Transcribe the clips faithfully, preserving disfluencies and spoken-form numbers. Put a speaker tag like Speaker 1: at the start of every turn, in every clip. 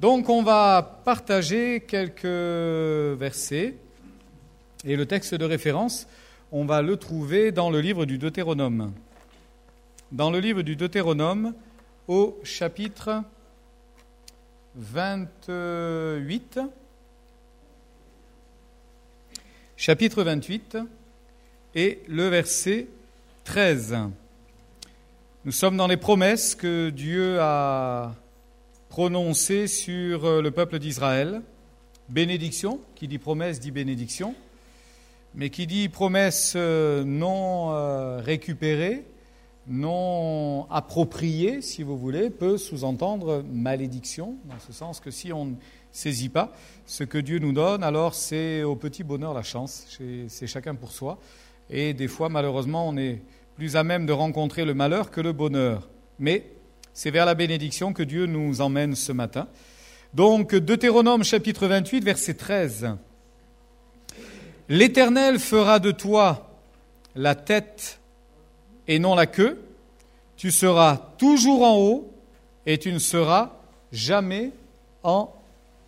Speaker 1: Donc on va partager quelques versets et le texte de référence, on va le trouver dans le livre du Deutéronome. Dans le livre du Deutéronome, au chapitre vingt-huit, chapitre vingt-huit et le verset treize. Nous sommes dans les promesses que Dieu a prononcées sur le peuple d'Israël. Bénédiction, qui dit promesse dit bénédiction, mais qui dit promesse non récupérée, non appropriée, si vous voulez, peut sous-entendre malédiction, dans ce sens que si on ne saisit pas ce que Dieu nous donne, alors c'est au petit bonheur la chance, c'est chacun pour soi. Et des fois, malheureusement, on est plus à même de rencontrer le malheur que le bonheur. Mais c'est vers la bénédiction que Dieu nous emmène ce matin. Donc, Deutéronome chapitre vingt-huit, verset treize. « L'Éternel fera de toi la tête et non la queue. Tu seras toujours en haut et tu ne seras jamais en bas. »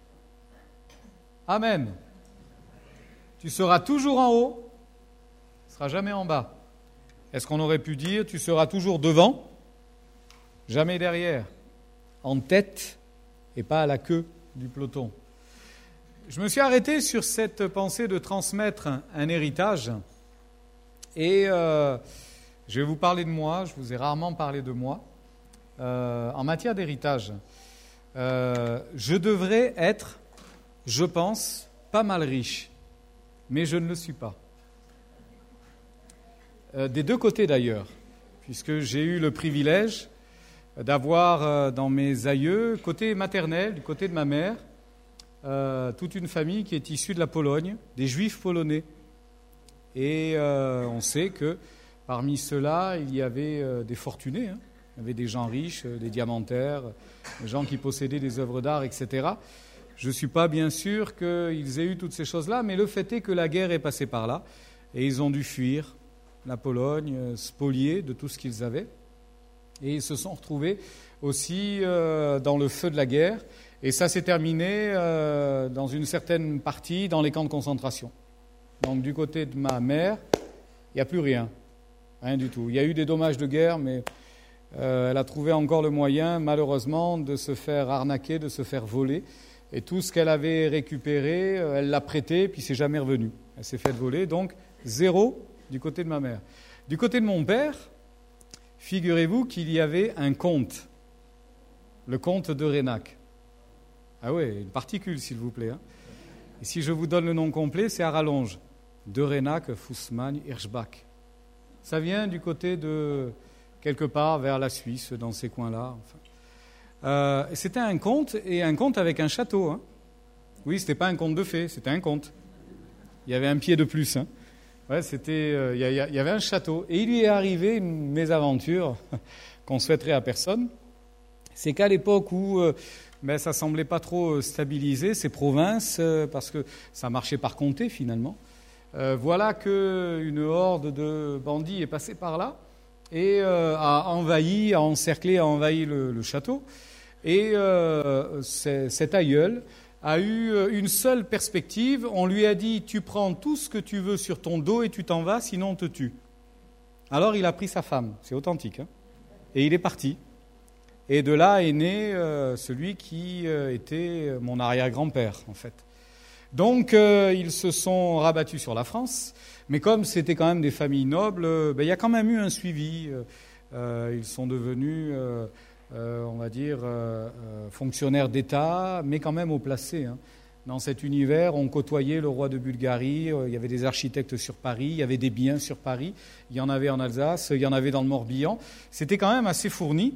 Speaker 1: Amen. Tu seras toujours en haut, tu ne seras jamais en bas. Est-ce qu'on aurait pu dire tu seras toujours devant, jamais derrière, en tête et pas à la queue du peloton? Je me suis arrêté sur cette pensée de transmettre un héritage et euh, je vais vous parler de moi, je vous ai rarement parlé de moi. Euh, en matière d'héritage, euh, je devrais être, je pense, pas mal riche, mais je ne le suis pas. Euh, des deux côtés d'ailleurs, puisque j'ai eu le privilège d'avoir euh, dans mes aïeux, côté maternel, du côté de ma mère, euh, toute une famille qui est issue de la Pologne, des Juifs polonais. Et euh, on sait que parmi ceux-là, il y avait euh, des fortunés, hein. Il y avait des gens riches, euh, des diamantaires, des gens qui possédaient des œuvres d'art, et cetera. Je ne suis pas bien sûr qu'ils aient eu toutes ces choses-là, mais le fait est que la guerre est passée par là, et ils ont dû fuir la Pologne, spoliés de tout ce qu'ils avaient. Et ils se sont retrouvés aussi euh, dans le feu de la guerre. Et ça s'est terminé euh, dans une certaine partie dans les camps de concentration. Donc du côté de ma mère, il n'y a plus rien. Rien du tout. Il y a eu des dommages de guerre, mais euh, elle a trouvé encore le moyen, malheureusement, de se faire arnaquer, de se faire voler. Et tout ce qu'elle avait récupéré, elle l'a prêté, puis c'est jamais revenu. Elle s'est faite voler, donc zéro du côté de ma mère. Du côté de mon père, figurez-vous qu'il y avait un comte, le comte de Rhénac. Ah oui, une particule, s'il vous plaît. Hein. Et si je vous donne le nom complet, c'est à rallonge. De Rhénac, Fussmann, Hirschbach. Ça vient du côté de, quelque part, vers la Suisse, dans ces coins-là. Enfin. Euh, c'était un comte, et un comte avec un château. Hein. Oui, c'était pas un conte de fées, c'était un comte. Il y avait un pied de plus. Hein. Ouais, c'était, euh, il y, y, y avait un château. Et il lui est arrivé une mésaventure qu'on souhaiterait à personne. C'est qu'à l'époque où euh, ben, ça semblait pas trop stabiliser ces provinces, euh, parce que ça marchait par comté finalement, euh, voilà qu'une horde de bandits est passée par là et euh, a envahi, a encerclé, a envahi le, le château. Et euh, cet aïeul a eu une seule perspective. On lui a dit « Tu prends tout ce que tu veux sur ton dos et tu t'en vas, sinon on te tue. » Alors il a pris sa femme, c'est authentique, hein, et il est parti. Et de là est né euh, celui qui euh, était mon arrière-grand-père, en fait. Donc euh, ils se sont rabattus sur la France, mais comme c'était quand même des familles nobles, euh, ben, il y a quand même eu un suivi. Euh, ils sont devenus... Euh, Euh, on va dire, euh, euh, fonctionnaires d'État, mais quand même haut placés. Hein. Dans cet univers, on côtoyait le roi de Bulgarie, euh, il y avait des architectes sur Paris, il y avait des biens sur Paris, il y en avait en Alsace, il y en avait dans le Morbihan. C'était quand même assez fourni.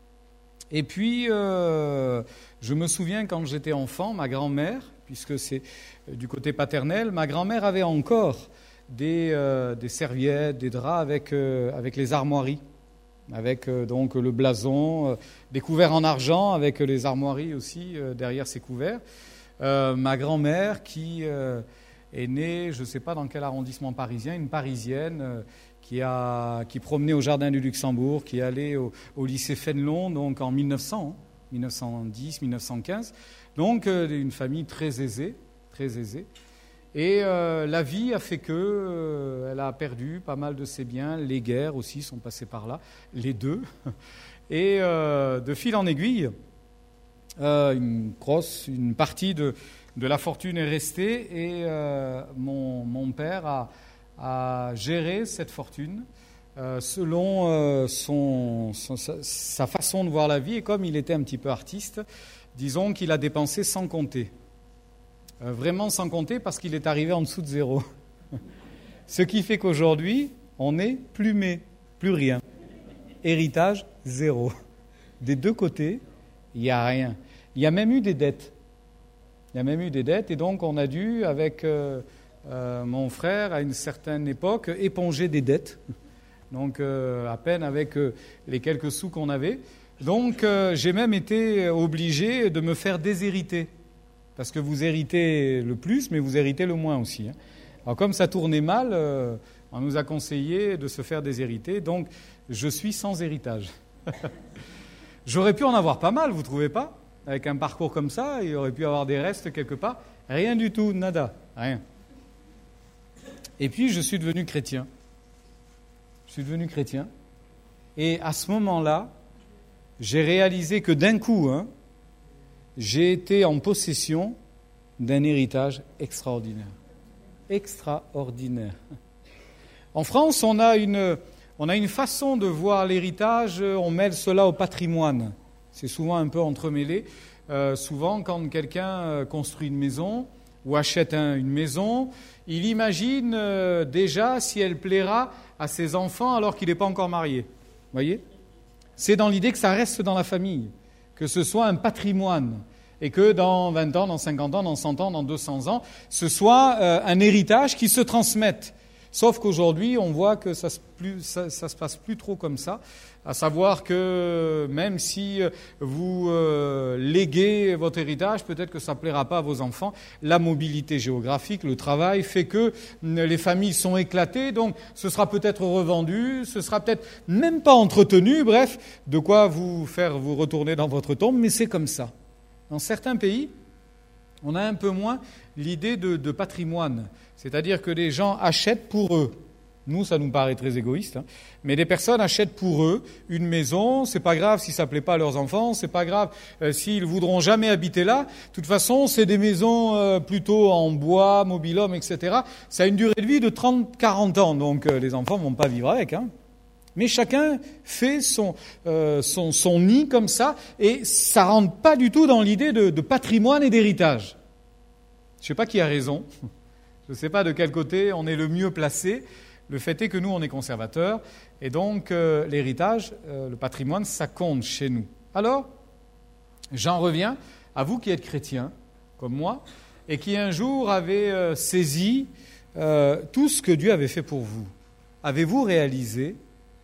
Speaker 1: Et puis, euh, je me souviens quand j'étais enfant, ma grand-mère, puisque c'est du côté paternel, ma grand-mère avait encore des, euh, des serviettes, des draps avec, euh, avec les armoiries. Avec euh, donc le blason, euh, des couverts en argent avec les armoiries aussi euh, derrière ces couverts. Euh, ma grand-mère qui euh, est née, je ne sais pas dans quel arrondissement parisien, une Parisienne euh, qui a qui promenait au Jardin du Luxembourg, qui est allée au, au lycée Fénelon donc en mille neuf cents. Hein. mille neuf cent dix, mille neuf cent quinze. Donc, euh, une famille très aisée, très aisée. Et euh, la vie a fait que euh, elle a perdu pas mal de ses biens. Les guerres aussi sont passées par là, les deux. Et euh, de fil en aiguille, euh, une grosse, une partie de, de la fortune est restée et euh, mon, mon père a, a géré cette fortune euh, selon euh, son, son, sa, sa façon de voir la vie. Et comme il était un petit peu artiste, disons qu'il a dépensé sans compter. Euh, vraiment sans compter parce qu'il est arrivé en dessous de zéro. Ce qui fait qu'aujourd'hui, on est plumé, plus rien. Héritage, zéro. Des deux côtés, il n'y a rien. Il y a même eu des dettes. Il y a même eu des dettes et donc on a dû, avec euh, euh, mon frère, à une certaine époque, éponger des dettes. Donc euh, à peine avec euh, les quelques sous qu'on avait. Donc euh, j'ai même été obligé de me faire déshériter. Parce que vous héritez le plus, mais vous héritez le moins aussi. Hein. Alors comme ça tournait mal, euh, on nous a conseillé de se faire déshériter. Donc je suis sans héritage. J'aurais pu en avoir pas mal, vous ne trouvez pas? Avec un parcours comme ça, il aurait pu y avoir des restes quelque part. Rien du tout, nada, rien. Et puis je suis devenu chrétien. Je suis devenu chrétien. Et à ce moment-là, j'ai réalisé que d'un coup, hein, j'ai été en possession d'un héritage extraordinaire. Extraordinaire. En France, on a une, on a une façon de voir l'héritage, on mêle cela au patrimoine. C'est souvent un peu entremêlé. Euh, souvent, quand quelqu'un construit une maison ou achète un, une maison, il imagine euh, déjà si elle plaira à ses enfants alors qu'il n'est pas encore marié. Vous voyez ? C'est dans l'idée que ça reste dans la famille, que ce soit un patrimoine. Et que dans vingt ans, dans cinquante ans, dans cent ans, dans deux cents ans, ce soit euh, un héritage qui se transmette. Sauf qu'aujourd'hui, on voit que ça se, plus, ça, ça se passe plus trop comme ça, à savoir que même si vous euh, léguez votre héritage, peut-être que ça ne plaira pas à vos enfants. La mobilité géographique, le travail fait que les familles sont éclatées, donc ce sera peut-être revendu, ce sera peut-être même pas entretenu, bref, de quoi vous faire vous retourner dans votre tombe, mais c'est comme ça. Dans certains pays, on a un peu moins l'idée de, de patrimoine, c'est-à-dire que les gens achètent pour eux. Nous, ça nous paraît très égoïste, hein, mais des personnes achètent pour eux une maison. C'est pas grave si ça plaît pas à leurs enfants, c'est pas grave euh, s'ils voudront jamais habiter là. De toute façon, c'est des maisons euh, plutôt en bois, mobil-home, et cetera. Ça a une durée de vie de trente à quarante ans, donc euh, les enfants vont pas vivre avec, hein. Mais chacun fait son, euh, son, son nid comme ça, et ça rentre pas du tout dans l'idée de, de patrimoine et d'héritage. Je ne sais pas qui a raison, je ne sais pas de quel côté on est le mieux placé. Le fait est que nous, on est conservateurs, et donc euh, l'héritage, euh, le patrimoine, ça compte chez nous. Alors, j'en reviens à vous qui êtes chrétiens, comme moi, et qui un jour avez euh, saisi euh, tout ce que Dieu avait fait pour vous. Avez-vous réalisé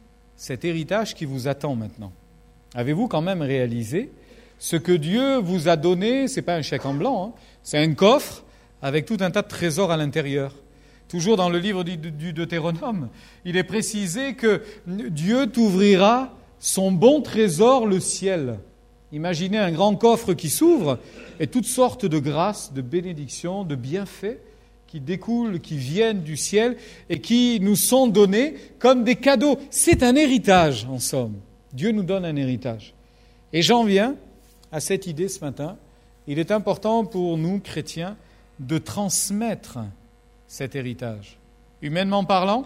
Speaker 1: cet héritage qui vous attend maintenant? Avez-vous quand même réalisé ce que Dieu vous a donné? C'est pas un chèque en blanc, hein, c'est un coffre avec tout un tas de trésors à l'intérieur. Toujours dans le livre du, du Deutéronome, il est précisé que Dieu t'ouvrira son bon trésor, le ciel. Imaginez un grand coffre qui s'ouvre et toutes sortes de grâces, de bénédictions, de bienfaits qui découlent, qui viennent du ciel et qui nous sont donnés comme des cadeaux. C'est un héritage, en somme. Dieu nous donne un héritage. Et j'en viens à cette idée ce matin. Il est important pour nous, chrétiens, de transmettre cet héritage. Humainement parlant,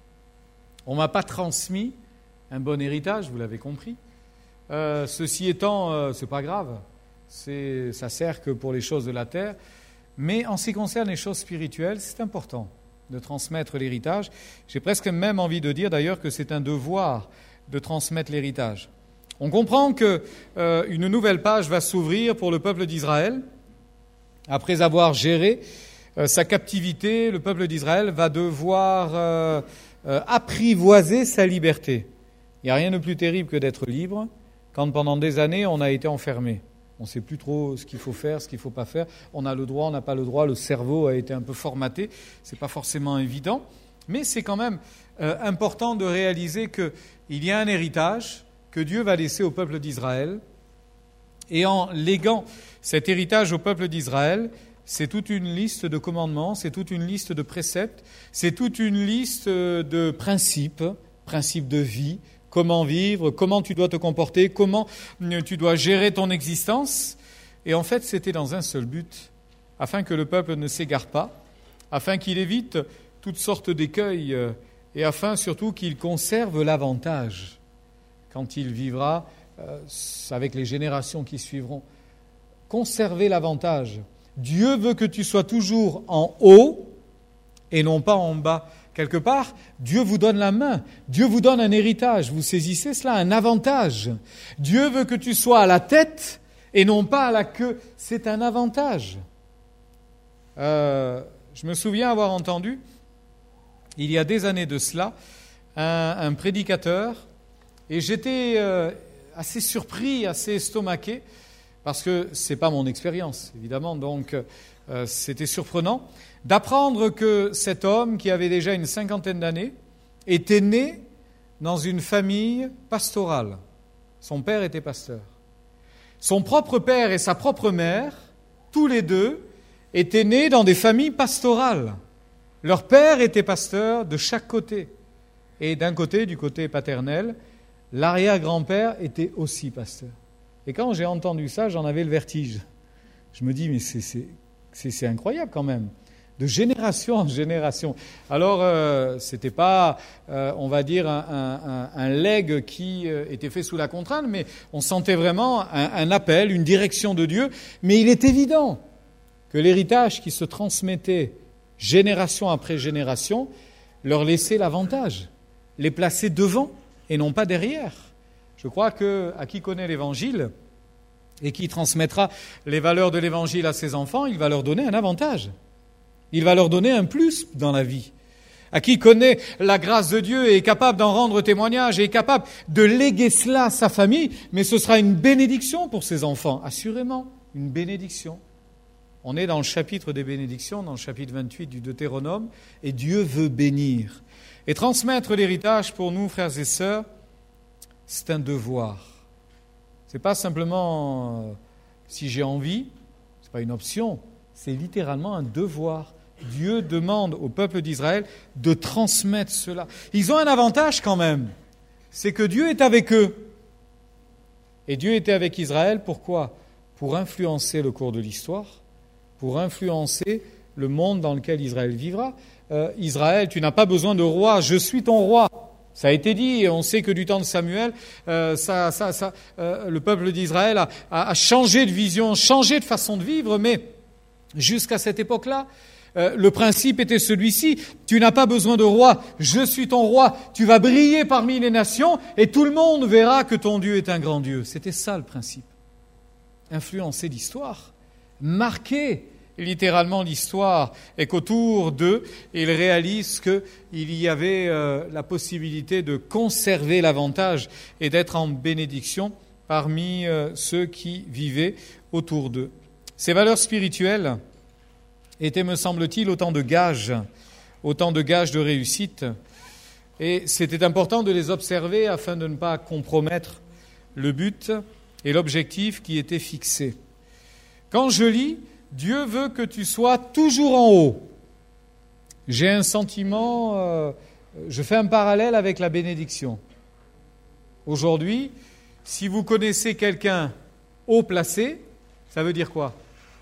Speaker 1: on ne m'a pas transmis un bon héritage, vous l'avez compris. Euh, ceci étant, euh, c'est pas grave. C'est, ça sert que pour les choses de la terre. Mais en ce qui concerne les choses spirituelles, c'est important de transmettre l'héritage. J'ai presque même envie de dire d'ailleurs que c'est un devoir de transmettre l'héritage. On comprend qu'une euh, nouvelle page va s'ouvrir pour le peuple d'Israël. Après avoir géré euh, sa captivité, le peuple d'Israël va devoir euh, euh, apprivoiser sa liberté. Il n'y a rien de plus terrible que d'être libre quand pendant des années on a été enfermé. On ne sait plus trop ce qu'il faut faire, ce qu'il ne faut pas faire. On a le droit, on n'a pas le droit. Le cerveau a été un peu formaté. Ce n'est pas forcément évident. Mais c'est quand même euh, important de réaliser qu'il y a un héritage que Dieu va laisser au peuple d'Israël Et en léguant cet héritage au peuple d'Israël, c'est toute une liste de commandements, c'est toute une liste de préceptes, c'est toute une liste de principes, principes de vie, comment vivre, comment tu dois te comporter, comment tu dois gérer ton existence. Et en fait, c'était dans un seul but, afin que le peuple ne s'égare pas, afin qu'il évite toutes sortes d'écueils et afin surtout qu'il conserve l'avantage quand il vivra euh, avec les générations qui suivront. Conserver l'avantage. Dieu veut que tu sois toujours en haut et non pas en bas. Quelque part, Dieu vous donne la main. Dieu vous donne un héritage. Vous saisissez cela, un avantage. Dieu veut que tu sois à la tête et non pas à la queue. C'est un avantage. Euh, je me souviens avoir entendu, il y a des années de cela, un, un prédicateur, et j'étais euh, assez surpris, assez estomaqué, parce que ce n'est pas mon expérience, évidemment, donc euh, c'était surprenant, d'apprendre que cet homme, qui avait déjà une cinquantaine d'années, était né dans une famille pastorale. Son père était pasteur. Son propre père et sa propre mère, tous les deux, étaient nés dans des familles pastorales. Leur père était pasteur de chaque côté. Et d'un côté, du côté paternel, l'arrière-grand-père était aussi pasteur. Et quand j'ai entendu ça, j'en avais le vertige. Je me dis, mais c'est, c'est, c'est, c'est incroyable quand même, de génération en génération. Alors, euh, ce n'était pas, euh, on va dire, un, un, un legs qui euh, était fait sous la contrainte, mais on sentait vraiment un, un appel, une direction de Dieu. Mais il est évident que l'héritage qui se transmettait génération après génération leur laissait l'avantage, les placer devant et non pas derrière. Je crois que à qui connaît l'Évangile et qui transmettra les valeurs de l'Évangile à ses enfants, il va leur donner un avantage. Il va leur donner un plus dans la vie. À qui connaît la grâce de Dieu et est capable d'en rendre témoignage et est capable de léguer cela à sa famille, mais ce sera une bénédiction pour ses enfants, assurément, une bénédiction. On est dans le chapitre des bénédictions, dans le chapitre vingt-huit du Deutéronome, et Dieu veut bénir. Et transmettre l'héritage pour nous, frères et sœurs, c'est un devoir. Ce n'est pas simplement euh, si j'ai envie, ce n'est pas une option, c'est littéralement un devoir. Dieu demande au peuple d'Israël de transmettre cela. Ils ont un avantage quand même, c'est que Dieu est avec eux. Et Dieu était avec Israël, pourquoi ? Pour influencer le cours de l'histoire, pour influencer le monde dans lequel Israël vivra. Euh, Israël, tu n'as pas besoin de roi, je suis ton roi. Ça a été dit, et on sait que du temps de Samuel, euh, ça, ça, ça, euh, le peuple d'Israël a, a, a changé de vision, changé de façon de vivre, mais jusqu'à cette époque-là, euh, le principe était celui-ci, tu n'as pas besoin de roi, je suis ton roi, tu vas briller parmi les nations, et tout le monde verra que ton Dieu est un grand Dieu. C'était ça le principe. Influencer l'histoire, marquer littéralement l'histoire, et qu'autour d'eux, ils réalisent qu'il y avait euh, la possibilité de conserver l'avantage et d'être en bénédiction parmi euh, ceux qui vivaient autour d'eux. Ces valeurs spirituelles étaient, me semble-t-il, autant de gages, autant de gages de réussite, et c'était important de les observer afin de ne pas compromettre le but et l'objectif qui était fixé. Quand je lis « Dieu veut que tu sois toujours en haut », j'ai un sentiment, euh, je fais un parallèle avec la bénédiction. Aujourd'hui, si vous connaissez quelqu'un haut placé, ça veut dire quoi ?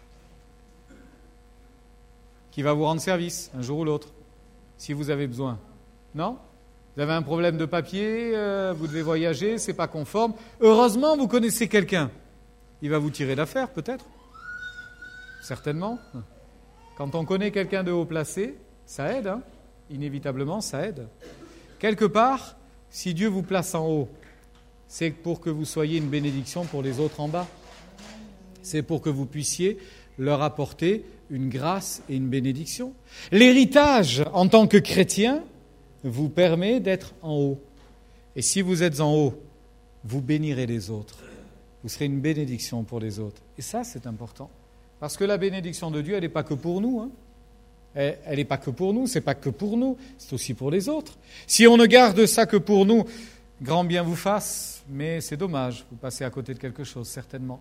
Speaker 1: Qui va vous rendre service un jour ou l'autre, si vous avez besoin. Non ? Vous avez un problème de papier, euh, vous devez voyager, c'est pas conforme. Heureusement, vous connaissez quelqu'un. Il va vous tirer d'affaire, peut-être. Certainement. Quand on connaît quelqu'un de haut placé, ça aide, hein ? Inévitablement, ça aide. Quelque part, si Dieu vous place en haut, c'est pour que vous soyez une bénédiction pour les autres en bas. C'est pour que vous puissiez leur apporter une grâce et une bénédiction. L'héritage, en tant que chrétien, vous permet d'être en haut. Et si vous êtes en haut, vous bénirez les autres. Vous serez une bénédiction pour les autres. Et ça, c'est important. Parce que la bénédiction de Dieu, elle n'est pas que pour nous. Hein. Elle n'est pas que pour nous, c'est pas que pour nous, c'est aussi pour les autres. Si on ne garde ça que pour nous, grand bien vous fasse, mais c'est dommage, vous passez à côté de quelque chose, certainement.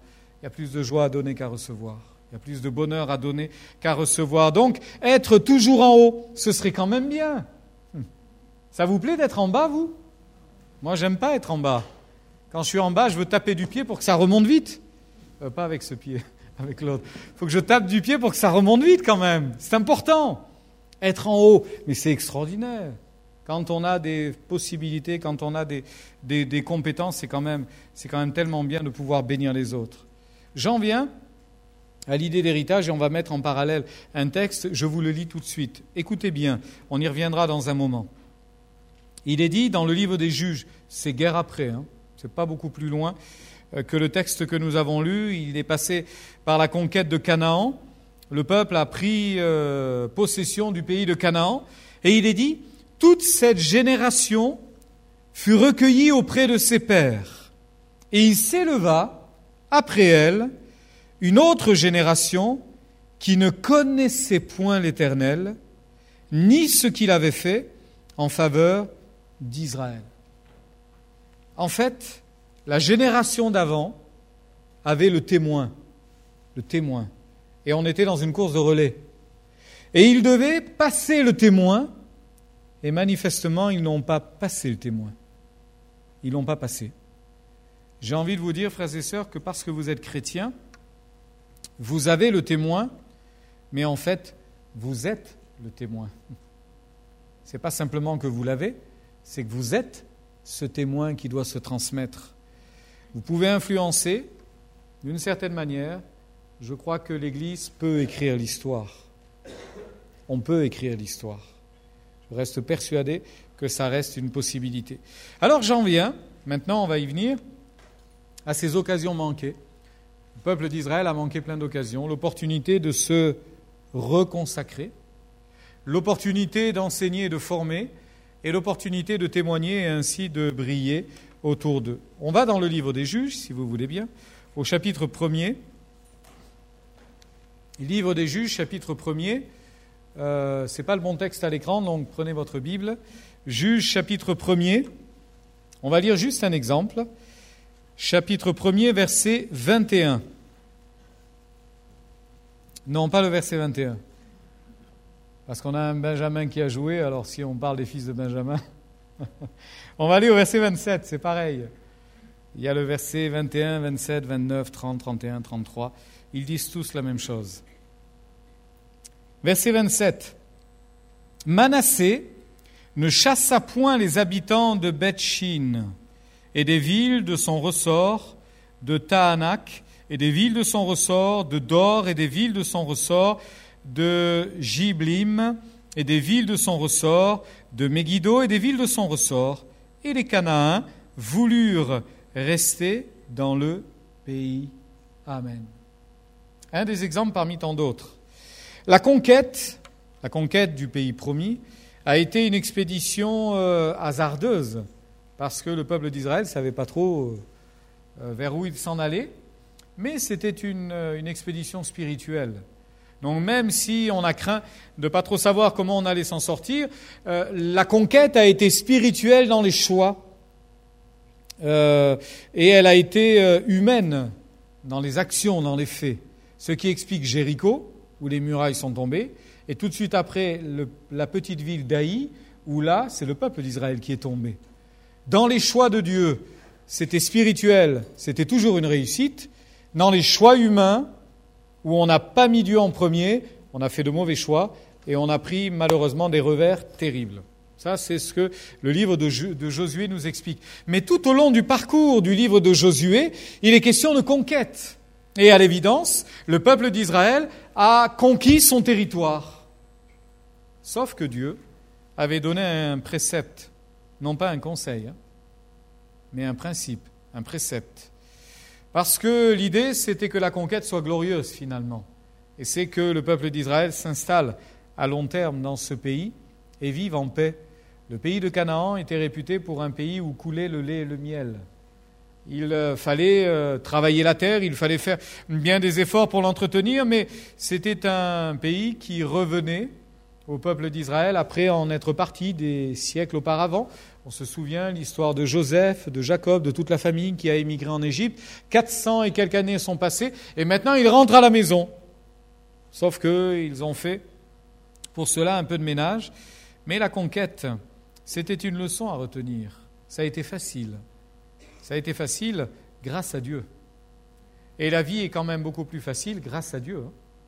Speaker 1: il y a plus de joie à donner qu'à recevoir. Il y a plus de bonheur à donner qu'à recevoir. Donc, être toujours en haut, ce serait quand même bien. Ça vous plaît d'être en bas, vous ? Moi, j'aime pas être en bas. Quand je suis en bas, je veux taper du pied pour que ça remonte vite. Euh, pas avec ce pied, avec l'autre. Il faut que je tape du pied pour que ça remonte vite quand même. C'est important. Être en haut, mais c'est extraordinaire. Quand on a des possibilités, quand on a des, des, des compétences, c'est quand même, c'est quand même tellement bien de pouvoir bénir les autres. J'en viens à l'idée d'héritage et on va mettre en parallèle un texte. Je vous le lis tout de suite. Écoutez bien, on y reviendra dans un moment. Il est dit dans le livre des Juges, c'est guerre après, hein, c'est pas beaucoup plus loin que le texte que nous avons lu. Il est passé par la conquête de Canaan. Le peuple a pris euh, possession du pays de Canaan. Et il est dit, toute cette génération fut recueillie auprès de ses pères. Et il s'éleva, après elle, une autre génération qui ne connaissait point l'Éternel, ni ce qu'il avait fait en faveur d'Israël. En fait, la génération d'avant avait le témoin, le témoin. Et on était dans une course de relais. Et ils devaient passer le témoin, et manifestement, ils n'ont pas passé le témoin. Ils ne l'ont pas passé. J'ai envie de vous dire, frères et sœurs, que parce que vous êtes chrétiens, vous avez le témoin, mais en fait, vous êtes le témoin. Ce n'est pas simplement que vous l'avez, c'est que vous êtes ce témoin qui doit se transmettre. Vous pouvez influencer d'une certaine manière. Je crois que l'Église peut écrire l'histoire. On peut écrire l'histoire. Je reste persuadé que ça reste une possibilité. Alors j'en viens, maintenant on va y venir, à ces occasions manquées. Le peuple d'Israël a manqué plein d'occasions. L'opportunité de se reconsacrer, l'opportunité d'enseigner et de former, et l'opportunité de témoigner et ainsi de briller autour d'eux. On va dans le livre des Juges, si vous voulez bien, au chapitre premier. Livre des Juges, chapitre premier. Euh, ce n'est pas le bon texte à l'écran, donc prenez votre Bible. Juges, chapitre premier. On va lire juste un exemple. Chapitre premier, verset vingt et un. Non, pas le verset vingt et un. Parce qu'on a un Benjamin qui a joué, alors si on parle des fils de Benjamin, on va aller au verset vingt-sept, c'est pareil. Il y a le verset vingt et un, vingt-sept, vingt-neuf, trente, trente et un, trente-trois. Ils disent tous la même chose. Verset vingt-sept. Manassé ne chassa point les habitants de Beth-Shin et des villes de son ressort, de Tahanak et des villes de son ressort, de Dor et des villes de son ressort, de Jiblim et des villes de son ressort, de Megiddo et des villes de son ressort. Et les Canaans voulurent rester dans le pays. Amen. Un des exemples parmi tant d'autres. La conquête, la conquête du pays promis, a été une expédition euh, hasardeuse, parce que le peuple d'Israël ne savait pas trop euh, vers où il s'en allait, mais c'était une, une expédition spirituelle. Donc même si on a craint de ne pas trop savoir comment on allait s'en sortir, euh, la conquête a été spirituelle dans les choix, euh, et elle a été euh, humaine dans les actions, dans les faits. Ce qui explique Jéricho, où les murailles sont tombées, et tout de suite après le, la petite ville d'Aï, où là, c'est le peuple d'Israël qui est tombé. Dans les choix de Dieu, c'était spirituel, c'était toujours une réussite. Dans les choix humains, où on n'a pas mis Dieu en premier, on a fait de mauvais choix, et on a pris malheureusement des revers terribles. Ça, c'est ce que le livre de, jo- de Josué nous explique. Mais tout au long du parcours du livre de Josué, il est question de conquête. Et à l'évidence, le peuple d'Israël a conquis son territoire. Sauf que Dieu avait donné un précepte, non pas un conseil, hein, mais un principe, un précepte. Parce que l'idée, c'était que la conquête soit glorieuse finalement. Et c'est que le peuple d'Israël s'installe à long terme dans ce pays et vive en paix. Le pays de Canaan était réputé pour un pays où coulait le lait et le miel. Il euh, fallait euh, travailler la terre, il fallait faire bien des efforts pour l'entretenir, mais c'était un pays qui revenait au peuple d'Israël après en être parti des siècles auparavant. On se souvient l'histoire de Joseph, de Jacob, de toute la famille qui a émigré en Égypte. quatre cents et quelques années sont passées et maintenant ils rentrent à la maison. Sauf qu'ils ont fait pour cela un peu de ménage. Mais la conquête, c'était une leçon à retenir. Ça a été facile. Ça a été facile grâce à Dieu. Et la vie est quand même beaucoup plus facile grâce à Dieu.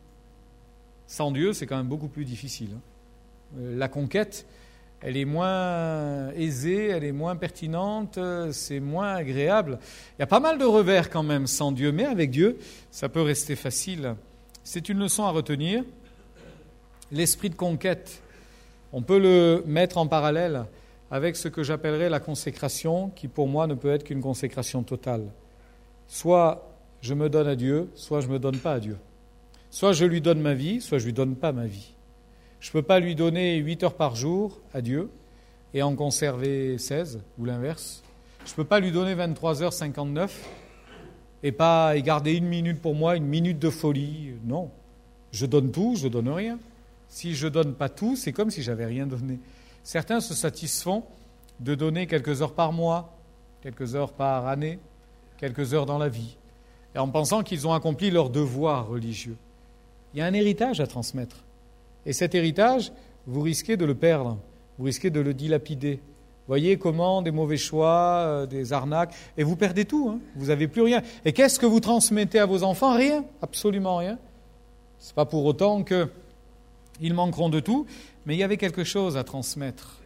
Speaker 1: Sans Dieu, c'est quand même beaucoup plus difficile. La conquête, elle est moins aisée, elle est moins pertinente, c'est moins agréable. Il y a pas mal de revers quand même sans Dieu, mais avec Dieu, ça peut rester facile. C'est une leçon à retenir. L'esprit de conquête, on peut le mettre en parallèle avec ce que j'appellerais la consécration, qui pour moi ne peut être qu'une consécration totale. Soit je me donne à Dieu, soit je ne me donne pas à Dieu. Soit je lui donne ma vie, soit je ne lui donne pas ma vie. Je ne peux pas lui donner huit heures par jour à Dieu et en conserver seize, ou l'inverse. Je ne peux pas lui donner vingt-trois heures cinquante-neuf et pas et garder une minute pour moi, une minute de folie. Non, je donne tout, je ne donne rien. Si je ne donne pas tout, c'est comme si je n'avais rien donné. Certains se satisfont de donner quelques heures par mois, quelques heures par année, quelques heures dans la vie, et en pensant qu'ils ont accompli leur devoir religieux. Il y a un héritage à transmettre. Et cet héritage, vous risquez de le perdre, vous risquez de le dilapider. Voyez comment des mauvais choix, euh, des arnaques, et vous perdez tout, hein, vous n'avez plus rien. Et qu'est-ce que vous transmettez à vos enfants ? Rien, absolument rien. Ce n'est pas pour autant qu'ils manqueront de tout, mais il y avait quelque chose à transmettre.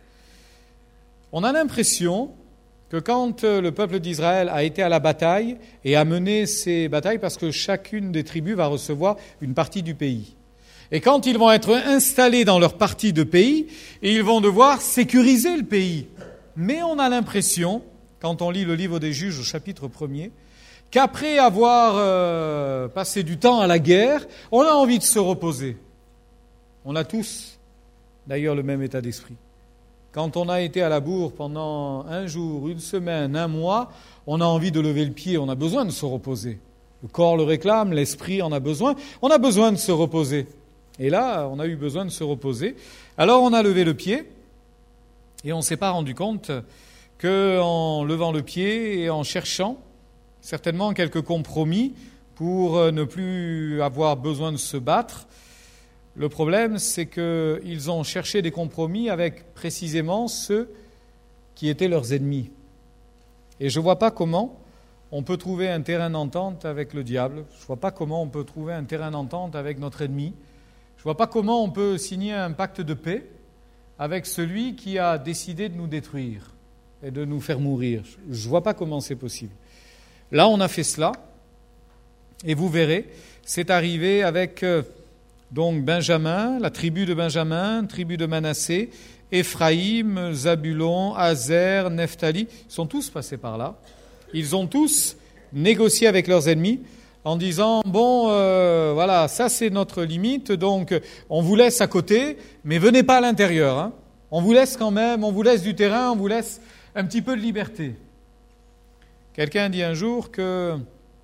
Speaker 1: On a l'impression que quand le peuple d'Israël a été à la bataille et a mené ces batailles, parce que chacune des tribus va recevoir une partie du pays. Et quand ils vont être installés dans leur partie de pays, ils vont devoir sécuriser le pays. Mais on a l'impression, quand on lit le livre des Juges au chapitre premier, qu'après avoir euh, passé du temps à la guerre, on a envie de se reposer. On a tous, d'ailleurs, le même état d'esprit. Quand on a été à la bourre pendant un jour, une semaine, un mois, on a envie de lever le pied, on a besoin de se reposer. Le corps le réclame, l'esprit en a besoin, on a besoin de se reposer. Et là, on a eu besoin de se reposer. Alors on a levé le pied et on ne s'est pas rendu compte qu'en levant le pied et en cherchant certainement quelques compromis pour ne plus avoir besoin de se battre, le problème, c'est qu'ils ont cherché des compromis avec précisément ceux qui étaient leurs ennemis. Et je ne vois pas comment on peut trouver un terrain d'entente avec le diable. Je ne vois pas comment on peut trouver un terrain d'entente avec notre ennemi. Je ne vois pas comment on peut signer un pacte de paix avec celui qui a décidé de nous détruire et de nous faire mourir. Je ne vois pas comment c'est possible. Là, on a fait cela, et vous verrez, c'est arrivé avec... Euh, Donc Benjamin, la tribu de Benjamin, tribu de Manassé, Éphraïm, Zabulon, Azer, Nephtali, sont tous passés par là. Ils ont tous négocié avec leurs ennemis en disant « Bon, euh, voilà, ça c'est notre limite, donc on vous laisse à côté, mais venez pas à l'intérieur. Hein. On vous laisse quand même, on vous laisse du terrain, on vous laisse un petit peu de liberté. » Quelqu'un dit un jour que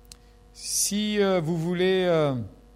Speaker 1: si euh, vous voulez... Euh,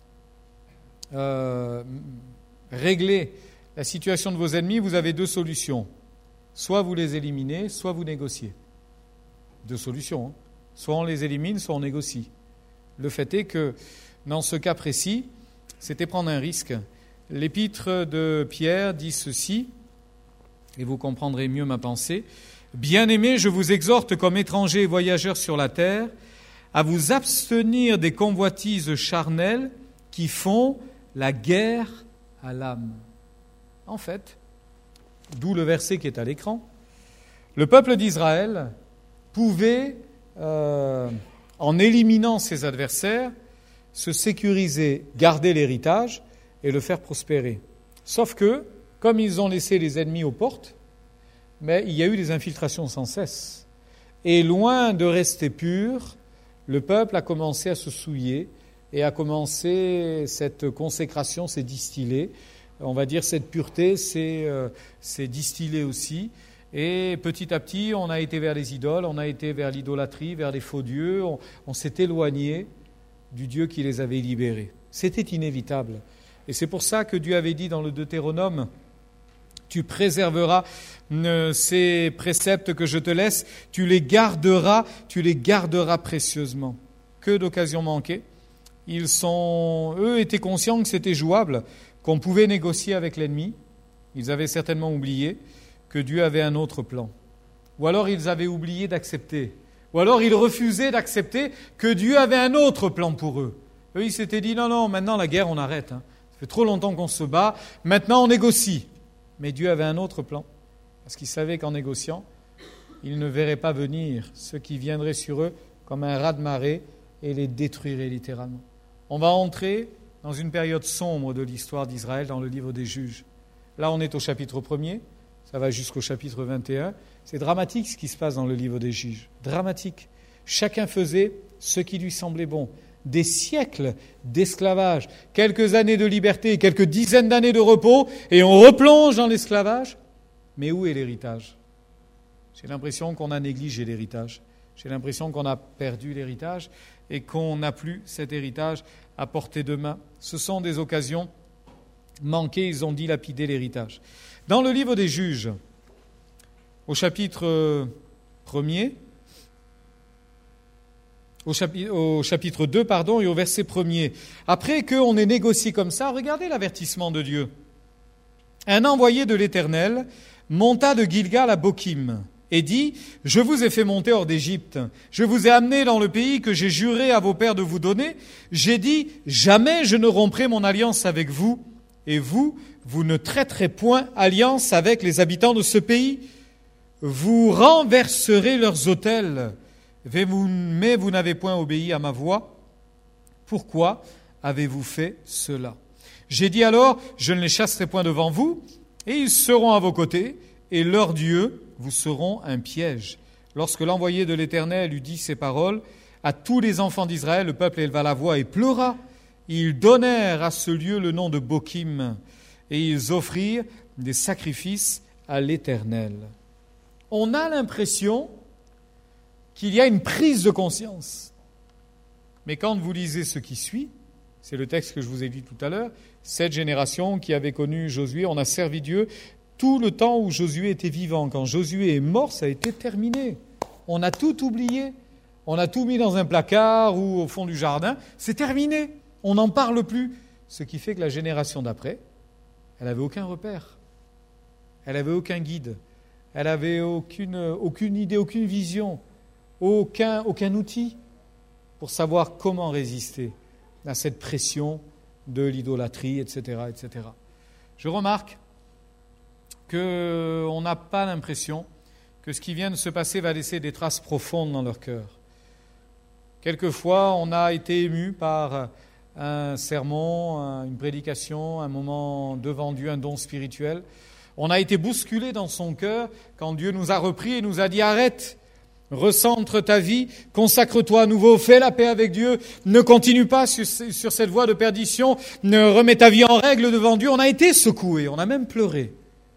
Speaker 1: Euh, régler la situation de vos ennemis, vous avez deux solutions. Soit vous les éliminez, soit vous négociez. Deux solutions. Hein. Soit on les élimine, soit on négocie. Le fait est que, dans ce cas précis, c'était prendre un risque. L'épître de Pierre dit ceci, et vous comprendrez mieux ma pensée. « Bien-aimés, je vous exhorte comme étrangers et voyageurs sur la terre, à vous abstenir des convoitises charnelles qui font la guerre à l'âme. » En fait, d'où le verset qui est à l'écran, le peuple d'Israël pouvait, euh, en éliminant ses adversaires, se sécuriser, garder l'héritage et le faire prospérer. Sauf que, comme ils ont laissé les ennemis aux portes, mais il y a eu des infiltrations sans cesse. Et loin de rester pur, le peuple a commencé à se souiller et a commencé cette consécration, c'est distillé. On va dire cette pureté, c'est, euh, c'est distillé aussi. Et petit à petit, on a été vers les idoles, on a été vers l'idolâtrie, vers les faux dieux. On, on s'est éloigné du Dieu qui les avait libérés. C'était inévitable. Et c'est pour ça que Dieu avait dit dans le Deutéronome, Tu préserveras euh, ces préceptes que je te laisse, tu les garderas, tu les garderas précieusement. Que d'occasions manquées. Ils sont, eux étaient conscients que c'était jouable, qu'on pouvait négocier avec l'ennemi. Ils avaient certainement oublié que Dieu avait un autre plan. Ou alors ils avaient oublié d'accepter. Ou alors ils refusaient d'accepter que Dieu avait un autre plan pour eux. Eux, ils s'étaient dit, non, non, maintenant la guerre, on arrête. Hein. Ça fait trop longtemps qu'on se bat, maintenant on négocie. Mais Dieu avait un autre plan, parce qu'il savait qu'en négociant, il ne verrait pas venir ceux qui viendraient sur eux comme un raz-de-marée et les détruirait littéralement. On va entrer dans une période sombre de l'histoire d'Israël dans le livre des Juges. Là, on est au chapitre premier, ça va jusqu'au chapitre vingt et un. C'est dramatique ce qui se passe dans le livre des Juges. Dramatique. Chacun faisait ce qui lui semblait bon. Des siècles d'esclavage, quelques années de liberté, quelques dizaines d'années de repos, et on replonge dans l'esclavage. Mais où est l'héritage ? J'ai l'impression qu'on a négligé l'héritage. J'ai l'impression qu'on a perdu l'héritage et qu'on n'a plus cet héritage à portée de main. Ce sont des occasions manquées, ils ont dilapidé l'héritage. Dans le livre des Juges, au chapitre premier, Au chapitre, au chapitre deux, pardon, et au verset premier. Après qu'on ait négocié comme ça, regardez l'avertissement de Dieu. Un envoyé de l'Éternel monta de Gilgal à Bokim et dit « Je vous ai fait monter hors d'Égypte. Je vous ai amené dans le pays que j'ai juré à vos pères de vous donner. J'ai dit « Jamais je ne romprai mon alliance avec vous. Et vous, vous ne traiterez point alliance avec les habitants de ce pays. Vous renverserez leurs autels. Mais vous n'avez point obéi à ma voix. Pourquoi avez-vous fait cela ? J'ai dit alors, je ne les chasserai point devant vous, et ils seront à vos côtés, et leurs dieux vous seront un piège. Lorsque l'envoyé de l'Éternel eut dit ces paroles, à tous les enfants d'Israël, le peuple éleva la voix et pleura. Ils donnèrent à ce lieu le nom de Bokim, et ils offrirent des sacrifices à l'Éternel. On a l'impression qu'il y a une prise de conscience. Mais quand vous lisez ce qui suit, c'est le texte que je vous ai dit tout à l'heure, cette génération qui avait connu Josué, on a servi Dieu tout le temps où Josué était vivant. Quand Josué est mort, ça a été terminé. On a tout oublié. On a tout mis dans un placard ou au fond du jardin. C'est terminé. On n'en parle plus. Ce qui fait que la génération d'après, elle n'avait aucun repère. Elle n'avait aucun guide. Elle n'avait aucune, aucune idée, aucune vision. Aucun, aucun outil pour savoir comment résister à cette pression de l'idolâtrie, et cetera, et cetera. Je remarque qu'on n'a pas l'impression que ce qui vient de se passer va laisser des traces profondes dans leur cœur. Quelquefois, on a été ému par un sermon, une prédication, un moment devant Dieu, un don spirituel. On a été bousculé dans son cœur quand Dieu nous a repris et nous a dit « Arrête !» Recentre ta vie, consacre-toi à nouveau, fais la paix avec Dieu, ne continue pas sur, sur cette voie de perdition, ne remets ta vie en règle devant Dieu. On a été secoué, on a même pleuré.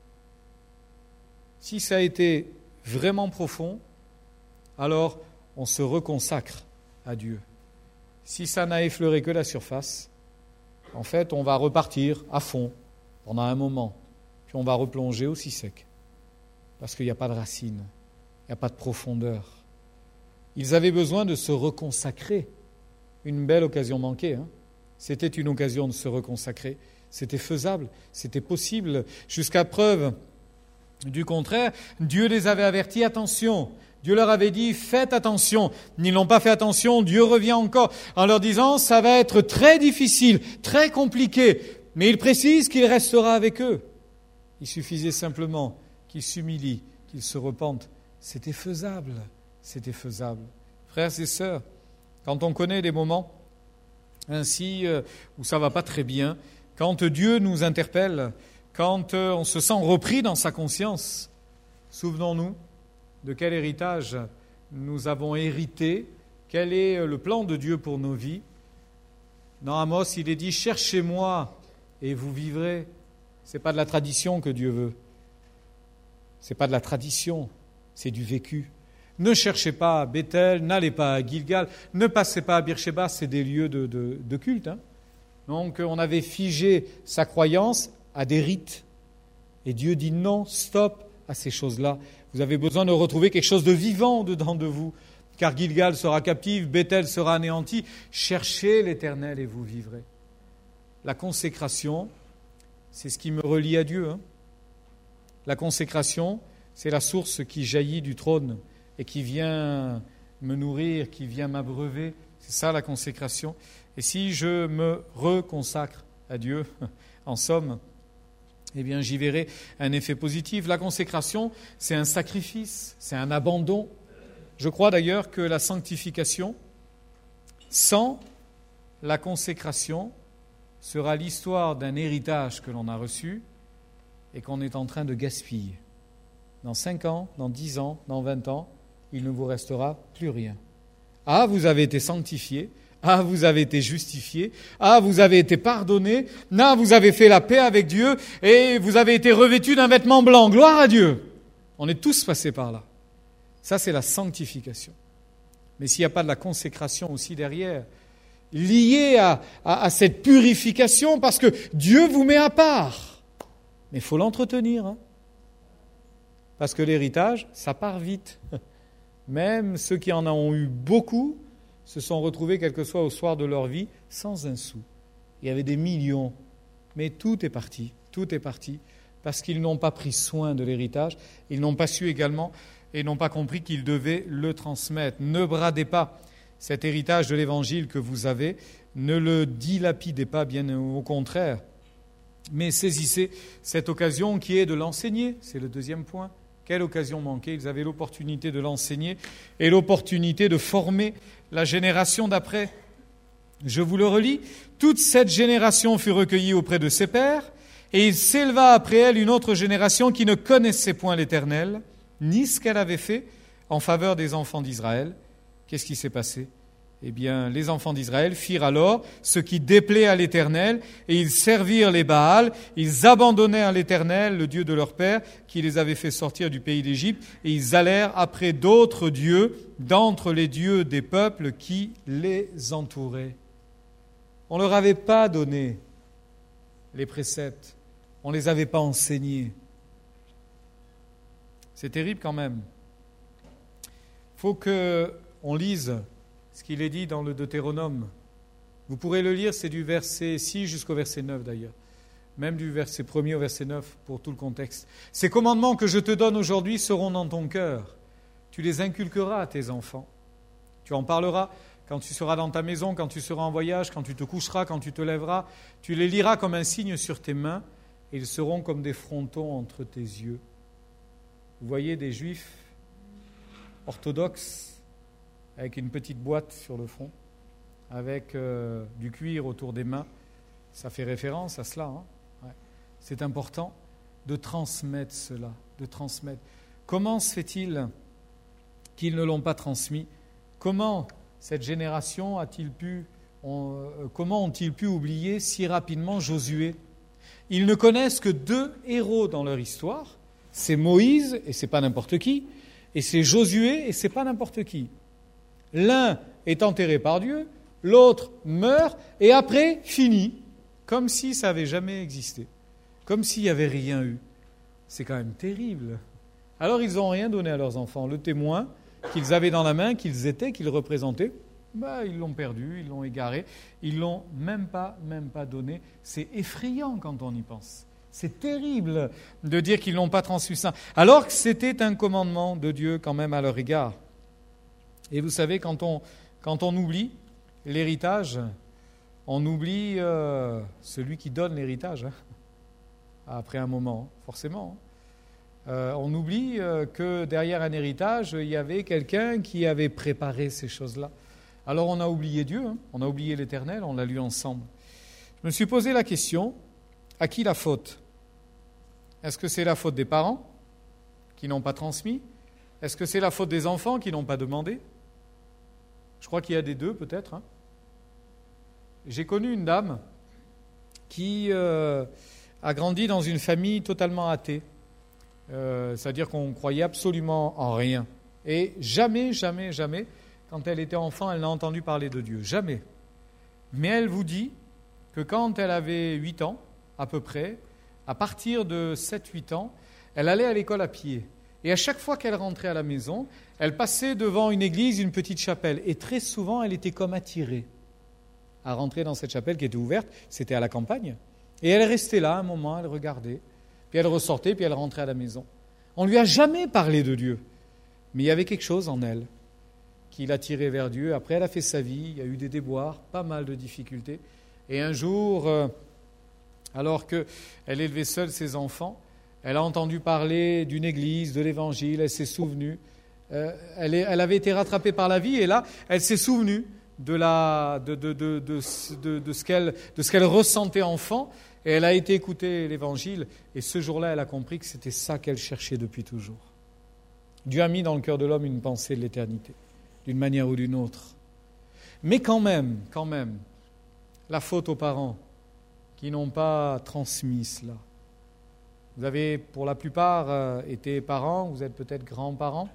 Speaker 1: Si ça a été vraiment profond, alors on se reconsacre à Dieu. Si ça n'a effleuré que la surface, en fait, on va repartir à fond pendant un moment, puis on va replonger aussi sec, parce qu'il n'y a pas de racines. Il n'y a pas de profondeur. Ils avaient besoin de se reconsacrer. Une belle occasion manquée. Hein. C'était une occasion de se reconsacrer. C'était faisable, c'était possible. Jusqu'à preuve du contraire, Dieu les avait avertis, attention. Dieu leur avait dit, faites attention. Ils n'ont pas fait attention, Dieu revient encore en leur disant, ça va être très difficile, très compliqué. Mais il précise qu'il restera avec eux. Il suffisait simplement qu'ils s'humilient, qu'ils se repentent. C'était faisable, c'était faisable. Frères et sœurs, quand on connaît des moments ainsi où ça ne va pas très bien, quand Dieu nous interpelle, quand on se sent repris dans sa conscience, souvenons-nous de quel héritage nous avons hérité, quel est le plan de Dieu pour nos vies. Dans Amos, il est dit « Cherchez-moi et vous vivrez ». Ce n'est pas de la tradition que Dieu veut. Ce n'est pas de la tradition. C'est du vécu. Ne cherchez pas à Bethel, n'allez pas à Gilgal, ne passez pas à Beersheba, c'est des lieux de, de, de culte. Hein. Donc on avait figé sa croyance à des rites. Et Dieu dit non, stop à ces choses-là. Vous avez besoin de retrouver quelque chose de vivant dedans de vous, car Gilgal sera captive, Bethel sera anéanti. Cherchez l'Éternel et vous vivrez. La consécration, c'est ce qui me relie à Dieu. Hein. La consécration, c'est la source qui jaillit du trône et qui vient me nourrir, qui vient m'abreuver. C'est ça la consécration. Et si je me reconsacre à Dieu, en somme, eh bien j'y verrai un effet positif. La consécration, c'est un sacrifice, c'est un abandon. Je crois d'ailleurs que la sanctification, sans la consécration, sera l'histoire d'un héritage que l'on a reçu et qu'on est en train de gaspiller. Dans cinq ans, dans dix ans, dans vingt ans, il ne vous restera plus rien. Ah, vous avez été sanctifié. Ah, vous avez été justifié. Ah, vous avez été pardonné. Ah, vous avez fait la paix avec Dieu et vous avez été revêtu d'un vêtement blanc. Gloire à Dieu. On est tous passés par là. Ça, c'est la sanctification. Mais s'il n'y a pas de la consécration aussi derrière, liée à, à, à cette purification, parce que Dieu vous met à part. Mais il faut l'entretenir. Hein. Parce que l'héritage, ça part vite. Même ceux qui en ont eu beaucoup se sont retrouvés, quel que soit au soir de leur vie, sans un sou. Il y avait des millions, mais tout est parti, tout est parti, parce qu'ils n'ont pas pris soin de l'héritage, ils n'ont pas su également, et n'ont pas compris qu'ils devaient le transmettre. Ne bradez pas cet héritage de l'Évangile que vous avez, ne le dilapidez pas, bien au contraire, mais saisissez cette occasion qui est de l'enseigner, c'est le deuxième point. Quelle occasion manquée, ils avaient l'opportunité de l'enseigner et l'opportunité de former la génération d'après. Je vous le relis. Toute cette génération fut recueillie auprès de ses pères, et il s'éleva après elle une autre génération qui ne connaissait point l'Éternel, ni ce qu'elle avait fait en faveur des enfants d'Israël. Qu'est-ce qui s'est passé ? Eh bien, les enfants d'Israël firent alors ce qui déplaît à l'Éternel, et ils servirent les Baals, ils abandonnèrent l'Éternel, le Dieu de leur père, qui les avait fait sortir du pays d'Égypte, et ils allèrent après d'autres dieux, d'entre les dieux des peuples qui les entouraient. On ne leur avait pas donné les préceptes, on ne les avait pas enseignés. C'est terrible quand même. Il faut qu'on lise ce qu'il est dit dans le Deutéronome. Vous pourrez le lire, c'est du verset six jusqu'au verset neuf d'ailleurs. Même du verset premier au verset neuf pour tout le contexte. Ces commandements que je te donne aujourd'hui seront dans ton cœur. Tu les inculqueras à tes enfants. Tu en parleras quand tu seras dans ta maison, quand tu seras en voyage, quand tu te coucheras, quand tu te lèveras. Tu les liras comme un signe sur tes mains et ils seront comme des frontons entre tes yeux. Vous voyez des juifs orthodoxes avec une petite boîte sur le front, avec euh, du cuir autour des mains. Ça fait référence à cela. Hein. Ouais. C'est important de transmettre cela, de transmettre. Comment se fait-il qu'ils ne l'ont pas transmis ? Comment cette génération a-t-il pu, on, euh, comment ont-ils pu oublier si rapidement Josué ? Ils ne connaissent que deux héros dans leur histoire. C'est Moïse, et c'est pas n'importe qui, et c'est Josué, et c'est pas n'importe qui. L'un est enterré par Dieu, l'autre meurt, et après, fini, comme si ça n'avait jamais existé, comme s'il n'y avait rien eu. C'est quand même terrible. Alors, ils n'ont rien donné à leurs enfants. Le témoin qu'ils avaient dans la main, qu'ils étaient, qu'ils représentaient, bah, ils l'ont perdu, ils l'ont égaré, ils ne l'ont même pas, même pas donné. C'est effrayant quand on y pense. C'est terrible de dire qu'ils n'ont pas transmis ça, alors que c'était un commandement de Dieu quand même à leur égard. Et vous savez, quand on, quand on oublie l'héritage, on oublie euh, celui qui donne l'héritage, hein, après un moment, forcément. Euh, on oublie euh, que derrière un héritage, il y avait quelqu'un qui avait préparé ces choses-là. Alors on a oublié Dieu, hein, on a oublié l'Éternel, on l'a lu ensemble. Je me suis posé la question, à qui la faute ? Est-ce que c'est la faute des parents qui n'ont pas transmis ? Est-ce que c'est la faute des enfants qui n'ont pas demandé ? Je crois qu'il y a des deux, peut-être. Hein. J'ai connu une dame qui euh, a grandi dans une famille totalement athée. Euh, c'est-à-dire qu'on croyait absolument en rien. Et jamais, jamais, jamais, quand elle était enfant, elle n'a entendu parler de Dieu. Jamais. Mais elle vous dit que quand elle avait huit ans, à peu près, À partir de sept huit ans, elle allait à l'école à pied. Et à chaque fois qu'elle rentrait à la maison, elle passait devant une église, une petite chapelle. Et très souvent, elle était comme attirée à rentrer dans cette chapelle qui était ouverte. C'était à la campagne. Et elle restait là un moment, elle regardait. Puis elle ressortait, puis elle rentrait à la maison. On ne lui a jamais parlé de Dieu. Mais il y avait quelque chose en elle qui l'attirait vers Dieu. Après, elle a fait sa vie, il y a eu des déboires, pas mal de difficultés. Et un jour, euh, alors qu'elle élevait seule ses enfants, elle a entendu parler d'une église, de l'évangile, elle s'est souvenue. Euh, elle, est, elle avait été rattrapée par la vie et là, elle s'est souvenue de, la, de, de, de, de, de, de ce qu'elle, de ce qu'elle ressentait enfant. Et elle a été écouter l'évangile. Et ce jour-là, elle a compris que c'était ça qu'elle cherchait depuis toujours. Dieu a mis dans le cœur de l'homme une pensée de l'éternité, d'une manière ou d'une autre. Mais quand même, quand même, la faute aux parents qui n'ont pas transmis cela. Vous avez, pour la plupart, euh, été parents, vous êtes peut-être grands-parents.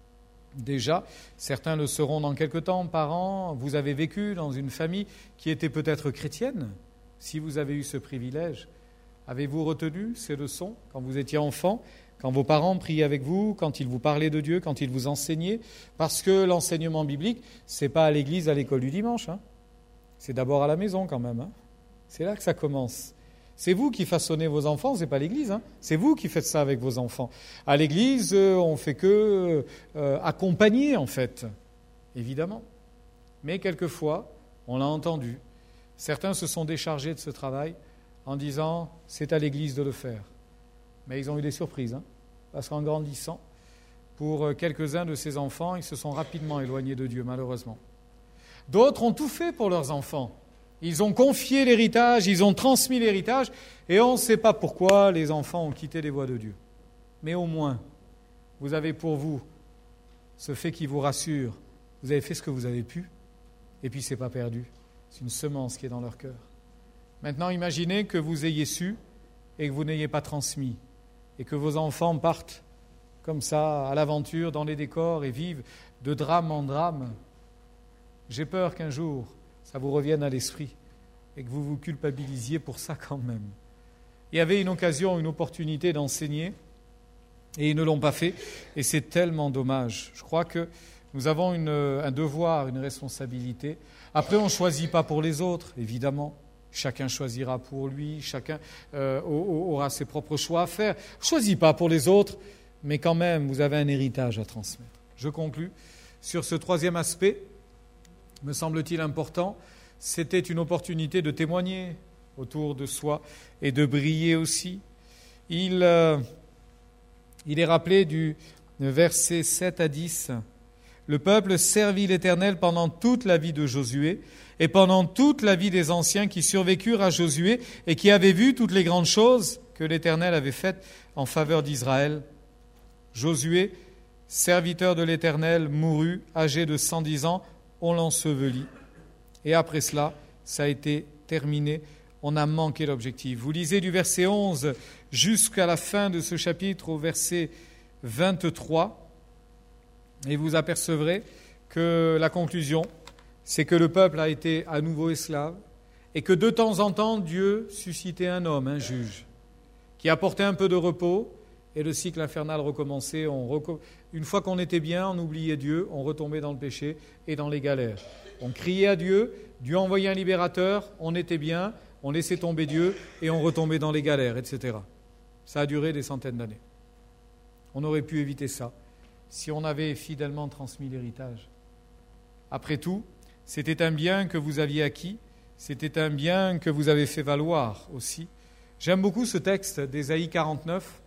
Speaker 1: Déjà, certains le seront dans quelque temps, parents. Vous avez vécu dans une famille qui était peut-être chrétienne. Si vous avez eu ce privilège, avez-vous retenu ces leçons quand vous étiez enfant, quand vos parents priaient avec vous, quand ils vous parlaient de Dieu, quand ils vous enseignaient? Parce que l'enseignement biblique, ce n'est pas à l'église, à l'école du dimanche. Hein. C'est d'abord à la maison quand même. Hein. C'est là que ça commence. C'est vous qui façonnez vos enfants, ce n'est pas l'église. Hein. C'est vous qui faites ça avec vos enfants. À l'église, on ne fait que euh, accompagner, en fait, évidemment. Mais quelquefois, on l'a entendu, certains se sont déchargés de ce travail en disant « c'est à l'église de le faire ». Mais ils ont eu des surprises, hein, parce qu'en grandissant, pour quelques-uns de ces enfants, ils se sont rapidement éloignés de Dieu, malheureusement. D'autres ont tout fait pour leurs enfants. Ils ont confié l'héritage, ils ont transmis l'héritage, et on ne sait pas pourquoi les enfants ont quitté les voies de Dieu. Mais au moins, vous avez pour vous ce fait qui vous rassure. Vous avez fait ce que vous avez pu, et puis ce n'est pas perdu. C'est une semence qui est dans leur cœur. Maintenant, imaginez que vous ayez su et que vous n'ayez pas transmis, et que vos enfants partent comme ça à l'aventure dans les décors et vivent de drame en drame. J'ai peur qu'un jour, ça vous revienne à l'esprit et que vous vous culpabilisiez pour ça quand même. Il y avait une occasion, une opportunité d'enseigner et ils ne l'ont pas fait et c'est tellement dommage. Je crois que nous avons une, un devoir, une responsabilité. Après, on ne choisit pas pour les autres, évidemment. Chacun choisira pour lui, chacun euh, aura ses propres choix à faire. On ne choisit pas pour les autres, mais quand même, vous avez un héritage à transmettre. Je conclus sur ce troisième aspect. Me semble-t-il important, c'était une opportunité de témoigner autour de soi et de briller aussi. Il, euh, il est rappelé du verset sept à dix, « Le peuple servit l'Éternel pendant toute la vie de Josué et pendant toute la vie des anciens qui survécurent à Josué et qui avaient vu toutes les grandes choses que l'Éternel avait faites en faveur d'Israël. Josué, serviteur de l'Éternel, mourut, âgé de cent dix ans, on l'ensevelit. Et après cela, ça a été terminé. On a manqué l'objectif. Vous lisez du verset onze jusqu'à la fin de ce chapitre, au verset vingt-trois, et vous apercevrez que la conclusion, c'est que le peuple a été à nouveau esclave et que de temps en temps, Dieu suscitait un homme, un juge, qui apportait un peu de repos et le cycle infernal recommençait. On reco... Une fois qu'on était bien, on oubliait Dieu, on retombait dans le péché et dans les galères. On criait à Dieu, Dieu envoyait un libérateur, on était bien, on laissait tomber Dieu et on retombait dans les galères, et cetera. Ça a duré des centaines d'années. On aurait pu éviter ça si on avait fidèlement transmis l'héritage. Après tout, c'était un bien que vous aviez acquis, c'était un bien que vous avez fait valoir aussi. J'aime beaucoup ce texte d'Ésaïe quarante-neuf.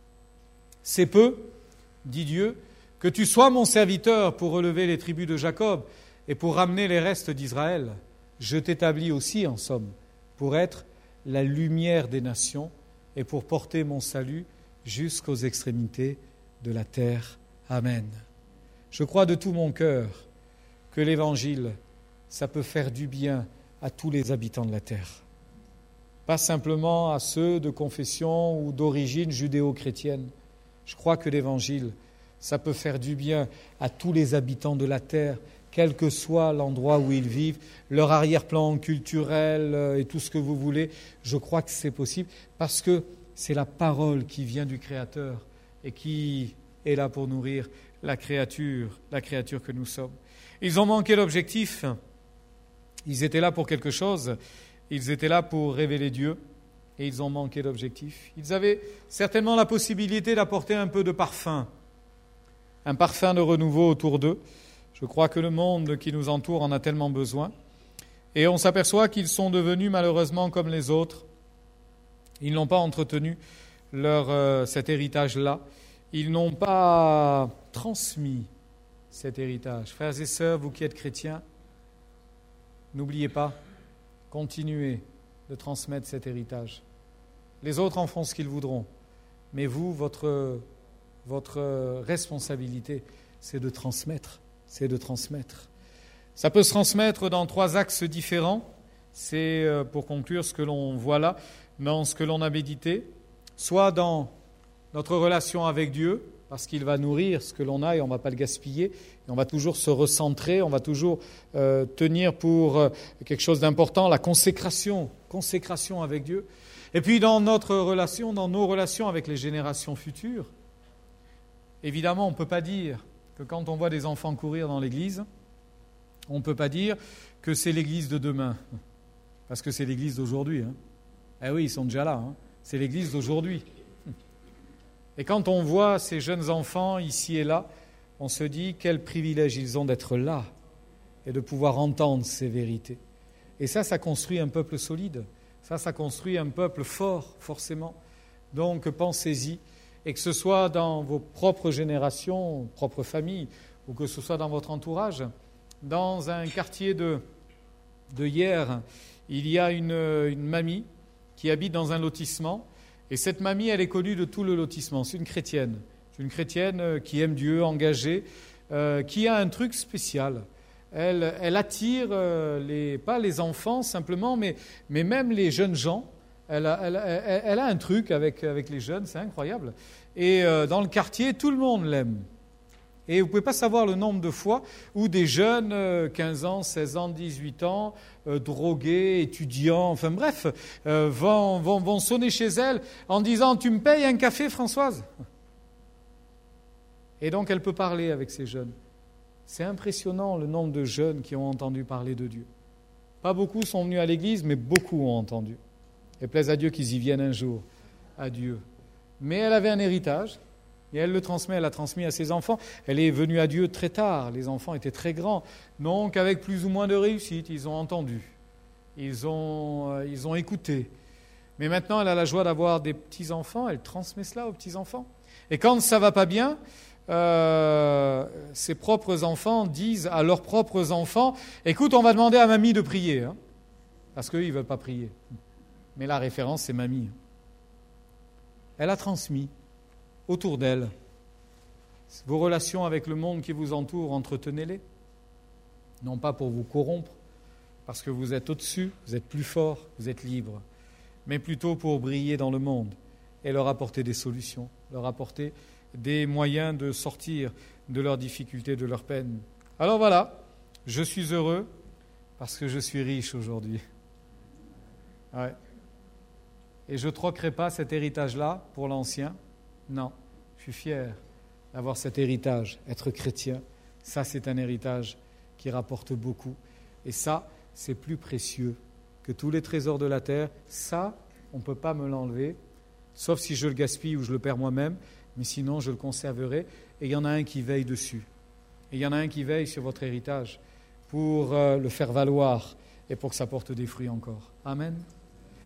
Speaker 1: « C'est peu, dit Dieu, que tu sois mon serviteur pour relever les tribus de Jacob et pour ramener les restes d'Israël. Je t'établis aussi, en somme, pour être la lumière des nations et pour porter mon salut jusqu'aux extrémités de la terre. Amen. » Je crois de tout mon cœur que l'Évangile, ça peut faire du bien à tous les habitants de la terre. Pas simplement à ceux de confession ou d'origine judéo-chrétienne. Je crois que l'Évangile, ça peut faire du bien à tous les habitants de la terre, quel que soit l'endroit où ils vivent, leur arrière-plan culturel et tout ce que vous voulez. Je crois que c'est possible parce que c'est la parole qui vient du Créateur et qui est là pour nourrir la créature, la créature que nous sommes. Ils ont manqué l'objectif. Ils étaient là pour quelque chose. Ils étaient là pour révéler Dieu. Et ils ont manqué d'objectif. Ils avaient certainement la possibilité d'apporter un peu de parfum, un parfum de renouveau autour d'eux. Je crois que le monde qui nous entoure en a tellement besoin. Et on s'aperçoit qu'ils sont devenus malheureusement comme les autres. Ils n'ont pas entretenu leur, euh, cet héritage-là. Ils n'ont pas transmis cet héritage. Frères et sœurs, vous qui êtes chrétiens, n'oubliez pas, continuez de transmettre cet héritage. Les autres en feront ce qu'ils voudront, mais vous, votre, votre responsabilité, c'est de transmettre, c'est de transmettre. Ça peut se transmettre dans trois axes différents. C'est, pour conclure, ce que l'on voit là, dans ce que l'on a médité, soit dans notre relation avec Dieu, parce qu'il va nourrir ce que l'on a et on ne va pas le gaspiller, et on va toujours se recentrer, on va toujours euh, tenir pour euh, quelque chose d'important, la consécration, consécration avec Dieu. Et puis dans notre relation, dans nos relations avec les générations futures, évidemment, on ne peut pas dire que quand on voit des enfants courir dans l'église, on ne peut pas dire que c'est l'église de demain, parce que c'est l'église d'aujourd'hui. Hein. Eh oui, ils sont déjà là, hein. C'est l'église d'aujourd'hui. Et quand on voit ces jeunes enfants ici et là, on se dit quel privilège ils ont d'être là et de pouvoir entendre ces vérités. Et ça, ça construit un peuple solide. Ça, ça construit un peuple fort, forcément. Donc, pensez-y. Et que ce soit dans vos propres générations, propres familles, ou que ce soit dans votre entourage. Dans un quartier de, de hier, il y a une, une mamie qui habite dans un lotissement. Et cette mamie, elle est connue de tout le lotissement. C'est une chrétienne. C'est une chrétienne qui aime Dieu, engagée, euh, qui a un truc spécial. Elle, elle attire, euh, les, pas les enfants simplement, mais, mais même les jeunes gens. Elle a, elle, elle, elle a un truc avec, avec les jeunes, c'est incroyable. Et euh, dans le quartier, tout le monde l'aime. Et vous ne pouvez pas savoir le nombre de fois où des jeunes, euh, quinze ans, seize ans, dix-huit ans, euh, drogués, étudiants, enfin bref, euh, vont, vont, vont sonner chez elle en disant « Tu me payes un café, Françoise ?» Et donc elle peut parler avec ces jeunes. C'est impressionnant le nombre de jeunes qui ont entendu parler de Dieu. Pas beaucoup sont venus à l'église, mais beaucoup ont entendu. Et plaise à Dieu qu'ils y viennent un jour, à Dieu. Mais elle avait un héritage. Et elle le transmet, elle l'a transmis à ses enfants. Elle est venue à Dieu très tard, les enfants étaient très grands. Donc avec plus ou moins de réussite, ils ont entendu, ils ont, euh, ils ont écouté. Mais maintenant, elle a la joie d'avoir des petits-enfants, elle transmet cela aux petits-enfants. Et quand ça ne va pas bien, euh, ses propres enfants disent à leurs propres enfants « Écoute, on va demander à mamie de prier. Hein, » parce qu'eux, ils ne veulent pas prier. Mais la référence, c'est mamie. Elle a transmis. Autour d'elle. Vos relations avec le monde qui vous entoure, entretenez-les. Non pas pour vous corrompre, parce que vous êtes au-dessus, vous êtes plus fort, vous êtes libre, mais plutôt pour briller dans le monde et leur apporter des solutions, leur apporter des moyens de sortir de leurs difficultés, de leurs peines. Alors voilà, je suis heureux parce que je suis riche aujourd'hui. Ouais. Et je ne troquerai pas cet héritage-là pour l'ancien. Non, je suis fier d'avoir cet héritage, être chrétien. Ça, c'est un héritage qui rapporte beaucoup. Et ça, c'est plus précieux que tous les trésors de la terre. Ça, on ne peut pas me l'enlever, sauf si je le gaspille ou je le perds moi-même, mais sinon, je le conserverai. Et il y en a un qui veille dessus. Et il y en a un qui veille sur votre héritage pour euh, le faire valoir et pour que ça porte des fruits encore. Amen.